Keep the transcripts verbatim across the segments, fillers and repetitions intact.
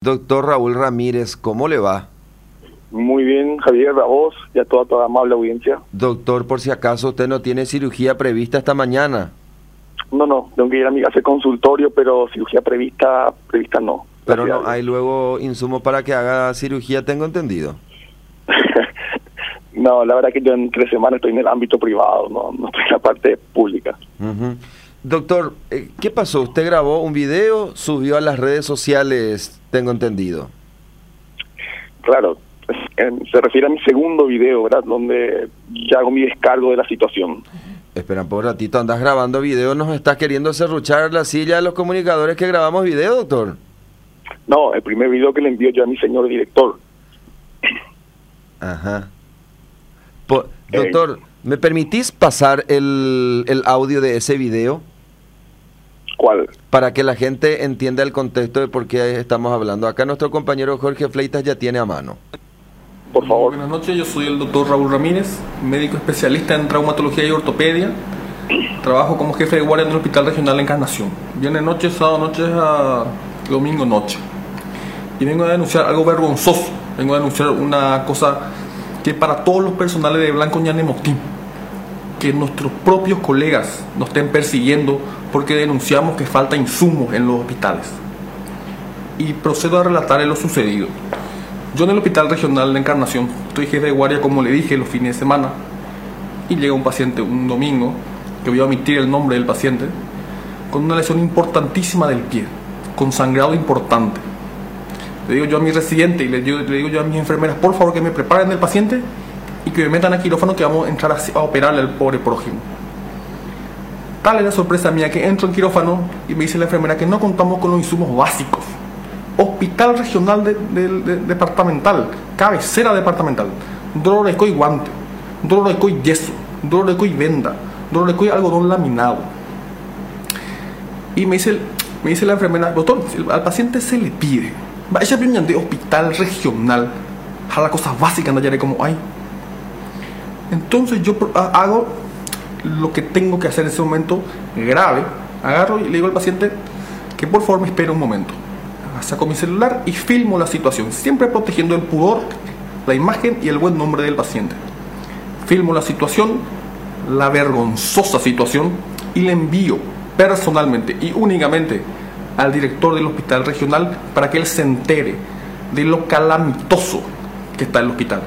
Doctor Raúl Ramírez, ¿cómo le va? Muy bien, Javier, a vos y a toda toda amable audiencia. Doctor, por si acaso usted no tiene cirugía prevista esta mañana. No, no, tengo que ir a mi casa de consultorio, pero cirugía prevista, prevista no. Pero no hay luego insumos para que haga cirugía, tengo entendido. No, la verdad que yo en tres semanas estoy en el ámbito privado, no, no estoy en la parte pública. Uh-huh. Doctor, ¿qué pasó? ¿Usted grabó un video, subió a las redes sociales, tengo entendido? Claro, se refiere a mi segundo video, ¿verdad? Donde ya hago mi descargo de la situación. Espera por un ratito, andas grabando video, ¿nos estás queriendo serruchar la silla de los comunicadores que grabamos video, doctor? No, el primer video que le envío yo a mi señor director. Ajá. Po- doctor, eh, ¿me permitís pasar el, el audio de ese video? ¿Cuál? Para que la gente entienda el contexto de por qué estamos hablando. Acá nuestro compañero Jorge Fleitas ya tiene a mano. Por favor. Buenas noches, yo soy el doctor Raúl Ramírez, médico especialista en traumatología y ortopedia. Trabajo como jefe de guardia en el Hospital Regional Encarnación. Viernes noche, sábado noche a domingo noche. Y vengo a denunciar algo vergonzoso. Vengo a denunciar una cosa que para todos los personales de Blanco Ñanemotín, que nuestros propios colegas nos estén persiguiendo porque denunciamos que falta insumos en los hospitales. Y procedo a relatar lo sucedido. Yo en el Hospital Regional de Encarnación estoy jefe de guardia, como le dije, los fines de semana, y llega un paciente un domingo, que voy a omitir el nombre del paciente, con una lesión importantísima del pie, con sangrado importante. Le digo yo a mi residente y le digo, le digo yo a mis enfermeras, por favor que me preparen el paciente y que me metan a quirófano, que vamos a entrar a, a operarle al pobre prójimo. Tal es la sorpresa mía que entro en quirófano y me dice la enfermera que no contamos con los insumos básicos. Hospital Regional de, de, de, departamental, cabecera departamental, Dororeco y guante, Dororeco y yeso, Dororeco y venda, Dororeco y algodón laminado. Y me dice, me dice la enfermera, doctor, al paciente se le pide, vaya bien de hospital regional, a las cosas básicas, no ya como hay. Entonces yo hago lo que tengo que hacer en ese momento grave, agarro y le digo al paciente que por favor me espere un momento. Saco mi celular y filmo la situación, siempre protegiendo el pudor, la imagen y el buen nombre del paciente. Filmo la situación, la vergonzosa situación, y le envío personalmente y únicamente al director del hospital regional para que él se entere de lo calamitoso que está el hospital.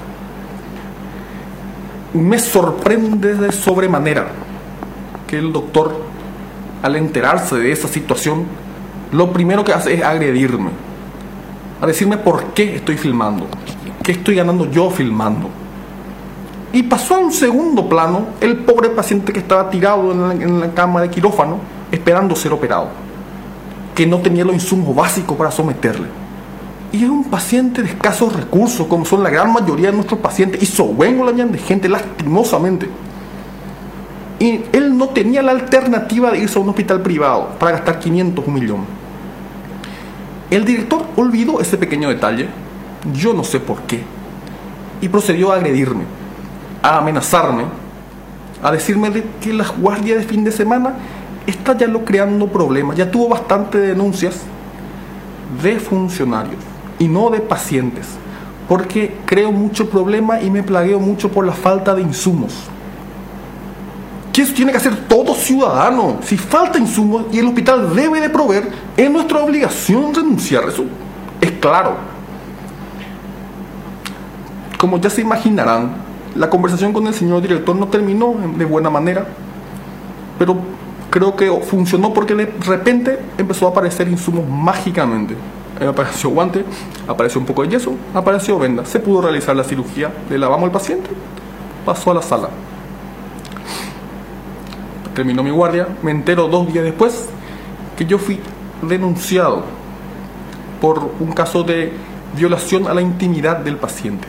Me sorprende de sobremanera que el doctor, al enterarse de esa situación, lo primero que hace es agredirme, a decirme por qué estoy filmando, qué estoy ganando yo filmando. Y pasó a un segundo plano el pobre paciente que estaba tirado en la, en la cama de quirófano esperando ser operado, que no tenía los insumos básicos para someterle. Y es un paciente de escasos recursos, como son la gran mayoría de nuestros pacientes, y sobengo la de gente, lastimosamente. Y él no tenía la alternativa de irse a un hospital privado para gastar quinientos, un millón. El director olvidó ese pequeño detalle, yo no sé por qué, y procedió a agredirme, a amenazarme, a decirme de que la guardia de fin de semana está ya lo creando problemas. Ya tuvo bastantes denuncias de funcionarios y no de pacientes, porque creo mucho problema y me plagueo mucho por la falta de insumos. Que eso tiene que hacer todo ciudadano. Si falta insumos y el hospital debe de proveer, es nuestra obligación renunciar. Eso es claro. Como ya se imaginarán, la conversación con el señor director no terminó de buena manera, pero creo que funcionó porque de repente empezó a aparecer insumos mágicamente. Apareció guante, apareció un poco de yeso, apareció venda. Se pudo realizar la cirugía, le lavamos al paciente, pasó a la sala. Terminó mi guardia, me entero dos días después que yo fui denunciado por un caso de violación a la intimidad del paciente.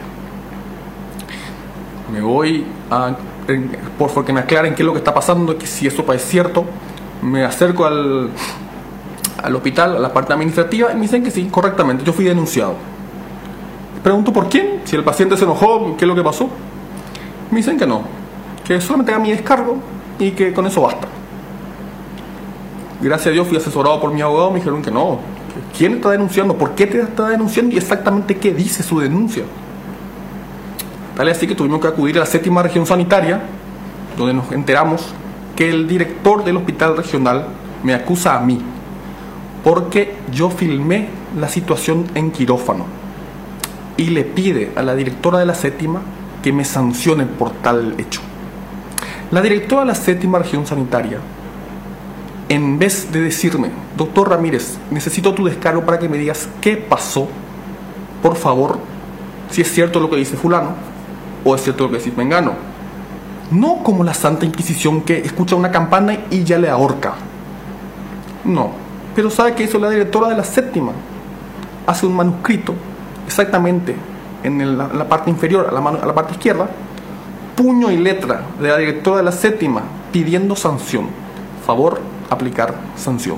Me voy a, por favor que me aclaren qué es lo que está pasando, que si eso es cierto. Me acerco al, al hospital, a la parte administrativa, y me dicen que sí, correctamente, yo fui denunciado. Pregunto por quién, si el paciente se enojó, qué es lo que pasó. Me dicen que no, que solamente haga mi descargo y que con eso basta. Gracias a Dios fui asesorado por mi abogado, me dijeron que no, ¿Quién está denunciando? ¿Por qué te está denunciando? Y exactamente qué dice su denuncia. Tal es así que tuvimos que acudir a la séptima región sanitaria, donde nos enteramos que el director del hospital regional me acusa a mí porque yo filmé la situación en quirófano y le pide a la directora de la séptima que me sancione por tal hecho. La directora de la séptima región sanitaria, en vez de decirme, doctor Ramírez, necesito tu descargo para que me digas qué pasó, por favor, si es cierto lo que dice fulano o es cierto lo que dice mengano. No como la Santa Inquisición que escucha una campana y ya le ahorca. No, pero ¿sabe qué hizo la directora de la séptima? Hace un manuscrito, exactamente en, el, en la parte inferior, a la, mano, a la parte izquierda, puño y letra de la directora de la séptima pidiendo sanción. Favor, aplicar sanción.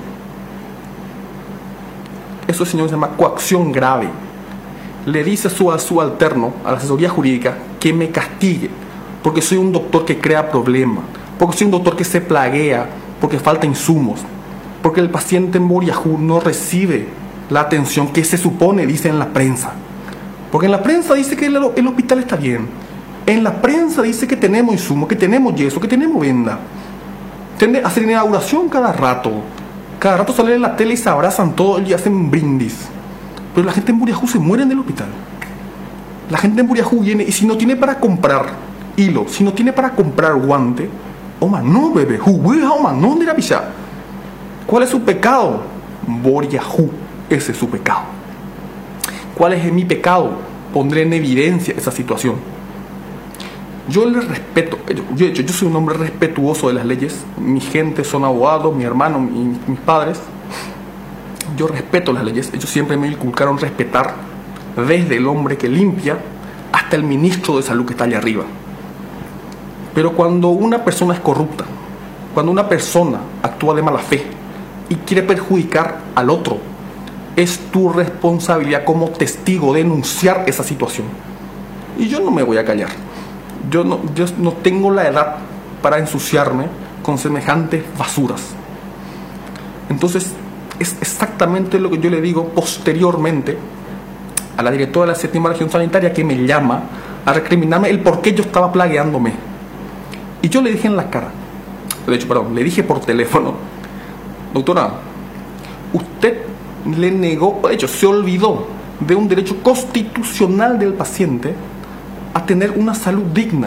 Eso, señor, se llama coacción grave. Le dice a su, a su alterno, a la asesoría jurídica, que me castigue, porque soy un doctor que crea problemas, porque soy un doctor que se plaguea, porque falta insumos, porque el paciente en Boriajú no recibe la atención que se supone, dice en la prensa. Porque en la prensa dice que el, el hospital está bien. En la prensa dice que tenemos insumos, que tenemos yeso, que tenemos venda. Hacen inauguración cada rato. Cada rato salen en la tele y se abrazan todos y hacen brindis. Pero la gente en Boriajú se muere en el hospital. La gente en Boriajú viene y si no tiene para comprar hilo, si no tiene para comprar guante, oma no, bebé, juguea, oma no, de la picha. ¿Cuál es su pecado? Boriajú, ese es su pecado. ¿Cuál es mi pecado? Pondré en evidencia esa situación. Yo les respeto, yo, yo, yo soy un hombre respetuoso de las leyes, mi gente son abogados, mi hermano, mi, mis padres. Yo respeto las leyes, ellos siempre me inculcaron respetar, desde el hombre que limpia hasta el ministro de salud que está allá arriba. Pero cuando una persona es corrupta, cuando una persona actúa de mala fe y quiere perjudicar al otro, es tu responsabilidad como testigo denunciar esa situación. Y yo no me voy a callar. Yo no, yo no tengo la edad para ensuciarme con semejantes basuras. Entonces, es exactamente lo que yo le digo posteriormente a la directora de la séptima región sanitaria, que me llama a recriminarme el por qué yo estaba plagueándome. Y yo le dije en la cara, de hecho, perdón, le dije por teléfono, doctora, usted le negó, de hecho, se olvidó de un derecho constitucional del paciente a tener una salud digna.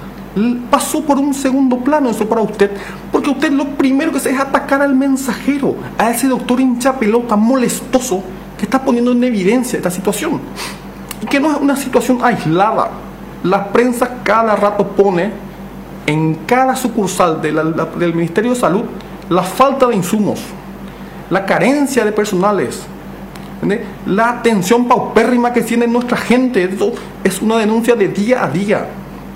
Pasó por un segundo plano eso para usted, porque usted lo primero que hace es atacar al mensajero, a ese doctor hincha pelota molestoso que está poniendo en evidencia esta situación, y que no es una situación aislada. La prensa cada rato pone en cada sucursal de la, la, del Ministerio de Salud la falta de insumos, la carencia de personales, ¿entendés? La atención paupérrima que tiene nuestra gente. Eso es una denuncia de día a día.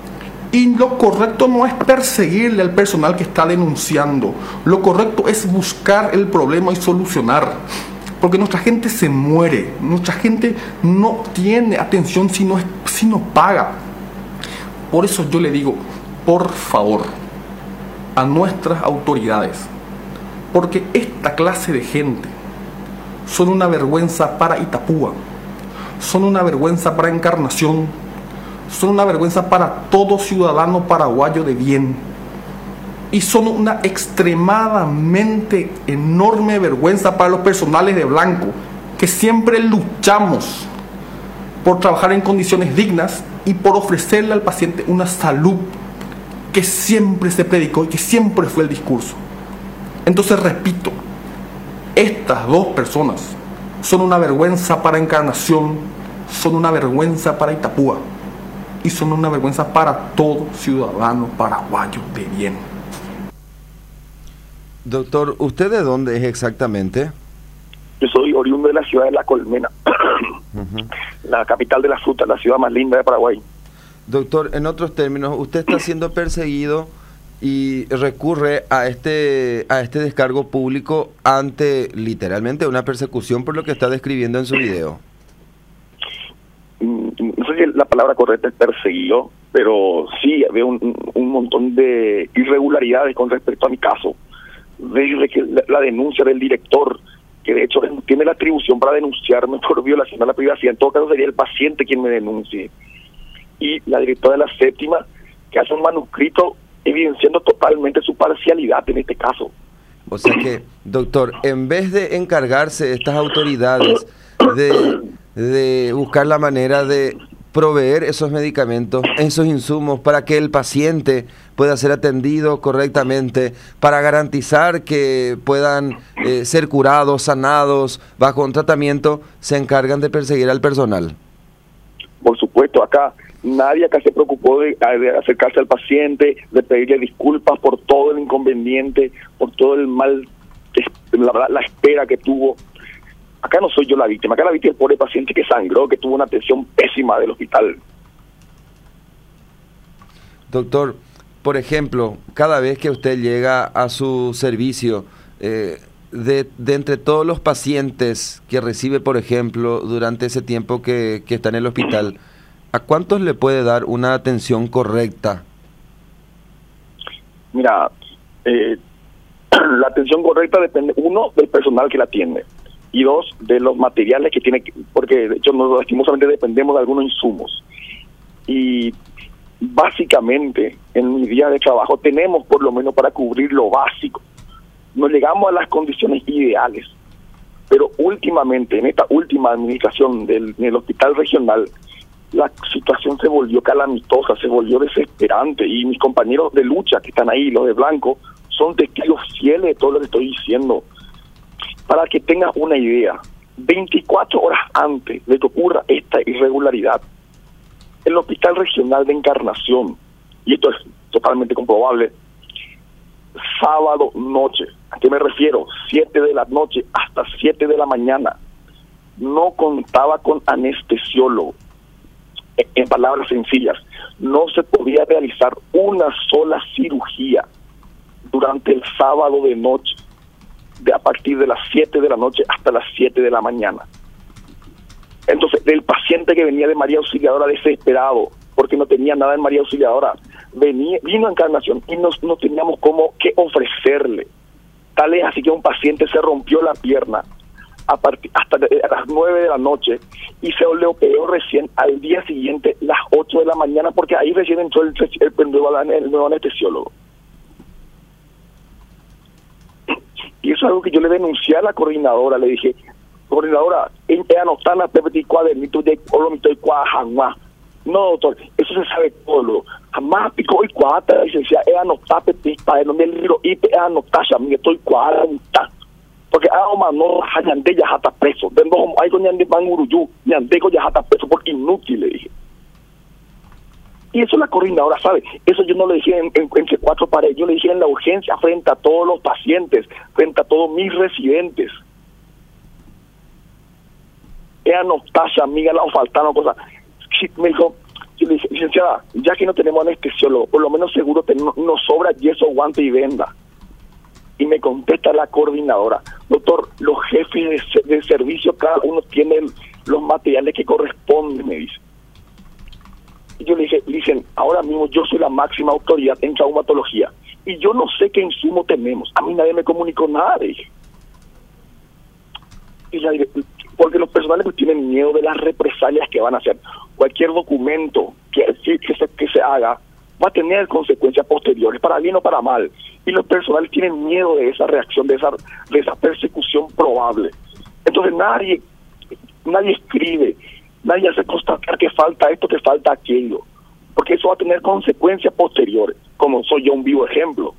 Y lo correcto no es perseguirle al personal que está denunciando. Lo correcto es buscar el problema y solucionar. Porque nuestra gente se muere. Nuestra gente no tiene atención si no, es, si no paga. Por eso yo le digo, por favor, a nuestras autoridades, porque esta clase de gente son una vergüenza para Itapúa, son una vergüenza para Encarnación, son una vergüenza para todo ciudadano paraguayo de bien, y son una extremadamente enorme vergüenza para los personales de blanco, que siempre luchamos por trabajar en condiciones dignas y por ofrecerle al paciente una salud que siempre se predicó y que siempre fue el discurso. Entonces, repito, estas dos personas son una vergüenza para Encarnación, son una vergüenza para Itapúa y son una vergüenza para todo ciudadano paraguayo de bien. Doctor, ¿usted de dónde es exactamente? Yo soy oriundo de la ciudad de La Colmena, uh-huh. La capital de la fruta, la ciudad más linda de Paraguay. Doctor, en otros términos, usted está siendo perseguido y recurre a este a este descargo público ante literalmente una persecución por lo que está describiendo en su video. No sé si la palabra correcta es perseguido, pero sí veo un, un montón de irregularidades con respecto a mi caso. Desde que la, la denuncia del director, que de hecho tiene la atribución para denunciarme por violación a la privacidad. En todo caso sería el paciente quien me denuncie. Y la directora de la séptima, que hace un manuscrito evidenciando totalmente su parcialidad en este caso. O sea que, doctor, en vez de encargarse estas autoridades de, de buscar la manera de proveer esos medicamentos, esos insumos para que el paciente pueda ser atendido correctamente, para garantizar que puedan eh, ser curados, sanados, bajo un tratamiento, se encargan de perseguir al personal. Por supuesto, acá nadie acá se preocupó de, de acercarse al paciente, de pedirle disculpas por todo el inconveniente, por todo el mal, la, la espera que tuvo. Acá no soy yo la víctima, acá la víctima es el pobre paciente que sangró, que tuvo una atención pésima del hospital. Doctor, por ejemplo, cada vez que usted llega a su servicio, eh, de, de entre todos los pacientes que recibe, por ejemplo, durante ese tiempo que, que está en el hospital, ¿a cuántos le puede dar una atención correcta? Mira, eh, la atención correcta depende, uno, del personal que la atiende, y dos, de los materiales que tiene, porque de hecho nosotros lastimosamente dependemos de algunos insumos. Y básicamente en mi día de trabajo tenemos por lo menos para cubrir lo básico. No llegamos a las condiciones ideales, pero últimamente, en esta última administración del, del hospital regional, la situación se volvió calamitosa, se volvió desesperante, y mis compañeros de lucha que están ahí, los de blanco, son testigos fieles de todo lo que estoy diciendo. Para que tengas una idea, veinticuatro horas antes de que ocurra esta irregularidad, el Hospital Regional de Encarnación, y esto es totalmente comprobable, sábado noche, ¿a qué me refiero? siete de la noche hasta siete de la mañana, no contaba con anestesiólogo. En palabras sencillas, no se podía realizar una sola cirugía durante el sábado de noche, de a partir de las siete de la noche hasta las siete de la mañana. Entonces, el paciente que venía de María Auxiliadora desesperado, porque no tenía nada en María Auxiliadora, venía, vino a Encarnación y no, no teníamos cómo qué ofrecerle. Tal es así que un paciente se rompió la pierna a partir, hasta de, a las nueve de la noche, y se le operó recién al día siguiente, las ocho de la mañana, porque ahí recién entró el, el, el, nuevo, el nuevo anestesiólogo. Y eso es algo que yo le denuncié a la coordinadora, le dije, coordinadora, en anotana pepeti cuadernito de olomito y cuajangua. No, doctor, eso se sabe todo. Jamás pico y cuata, licenciada, es anotar pepeti para no me libro y es anotar ya, me estoy cuadra, porque a uma no hayande ya hasta preso. De no hay con ñande banguruyu, ñande con ya hasta preso por inútil, le dije. Y eso la coordinadora sabe. Eso yo no lo dije en, en, entre cuatro paredes, yo le dije en la urgencia frente a todos los pacientes, frente a todos mis residentes. Ella no tasa, amiga, la faltaron cosas. Me dijo, yo le dije, licenciada, ya que no tenemos anestesiólogo, por lo menos seguro que no, nos sobra yeso, guante y venda. Y me contesta la coordinadora, doctor, los jefes de, de servicio, cada uno tiene los materiales que corresponden, me dice. Y yo le dije, dicen, ahora mismo yo soy la máxima autoridad en traumatología y yo no sé qué insumo tenemos. A mí nadie me comunicó nada, le dije. Y la, porque los personales pues tienen miedo de las represalias que van a hacer. Cualquier documento que, que, se, que se haga va a tener consecuencias posteriores, para bien o para mal. Y los personales tienen miedo de esa reacción, de esa, de esa persecución probable. Entonces nadie, nadie escribe, nadie hace constatar que falta esto, que falta aquello, porque eso va a tener consecuencias posteriores, como soy yo un vivo ejemplo.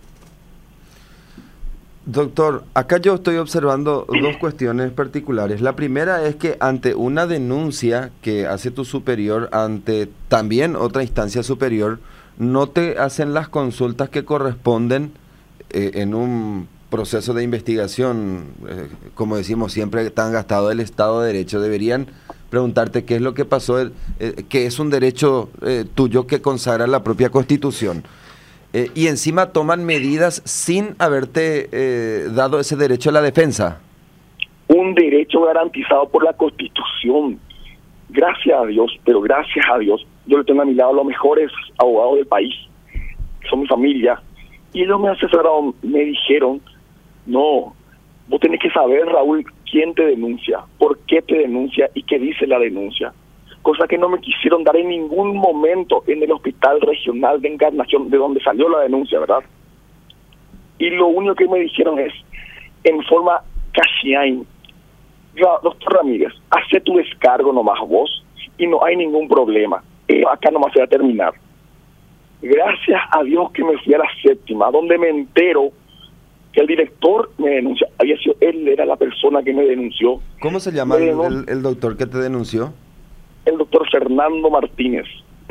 Doctor, acá yo estoy observando dos cuestiones particulares. La primera es que ante una denuncia que hace tu superior ante también otra instancia superior, no te hacen las consultas que corresponden eh, en un proceso de investigación, eh, como decimos siempre, tan gastado el Estado de Derecho. Deberían preguntarte qué es lo que pasó, eh, que es un derecho eh, tuyo que consagra la propia Constitución. Eh, y encima toman medidas sin haberte eh, dado ese derecho a la defensa. Un derecho garantizado por la Constitución. Gracias a Dios, pero gracias a Dios, yo le tengo a mi lado a los mejores abogados del país, que son mi familia, y ellos me asesoraron, me dijeron, no, vos tenés que saber, Raúl, quién te denuncia, por qué te denuncia y qué dice la denuncia. Cosa que no me quisieron dar en ningún momento en el Hospital Regional de Encarnación, de donde salió la denuncia, ¿verdad? Y lo único que me dijeron es, en forma casiain, doctor Ramírez, hace tu descargo nomás vos y no hay ningún problema. Eh, acá nomás se va a terminar. Gracias a Dios que me fui a la séptima, donde me entero que el director me denunció. Había sido, él era la persona que me denunció. ¿Cómo se llama el, el, el doctor que te denunció? El doctor Fernando Martínez.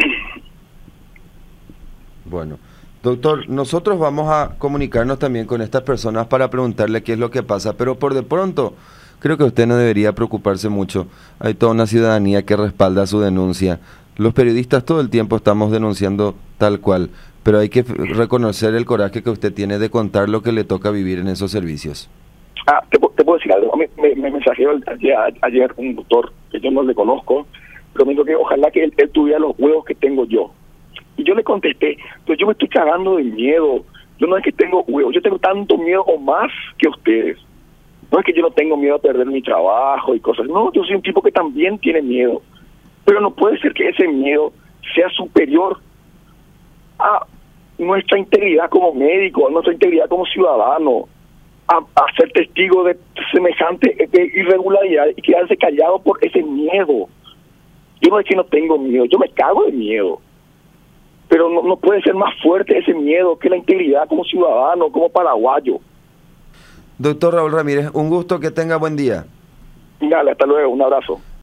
Bueno, doctor, nosotros vamos a comunicarnos también con estas personas para preguntarle qué es lo que pasa, pero por de pronto creo que usted no debería preocuparse mucho. Hay toda una ciudadanía que respalda su denuncia. Los periodistas todo el tiempo estamos denunciando tal cual, pero hay que reconocer el coraje que usted tiene de contar lo que le toca vivir en esos servicios. Ah, te, te puedo decir algo. Me, me, me mensajeó ayer, ayer un doctor que yo no le conozco, pero me dijo que ojalá que él, él tuviera los huevos que tengo yo. Y yo le contesté, pues yo me estoy cagando de miedo. Yo no es que tengo huevos, yo tengo tanto miedo o más que ustedes. No es que yo no tengo miedo a perder mi trabajo y cosas. No, yo soy un tipo que también tiene miedo. Pero no puede ser que ese miedo sea superior a nuestra integridad como médico, a nuestra integridad como ciudadano, a, a ser testigo de semejante irregularidad y quedarse callado por ese miedo. Yo no es que no tengo miedo, yo me cago de miedo. Pero no, no puede ser más fuerte ese miedo que la integridad como ciudadano, como paraguayo. Doctor Raúl Ramírez, un gusto, que tenga buen día. Dale, hasta luego, un abrazo.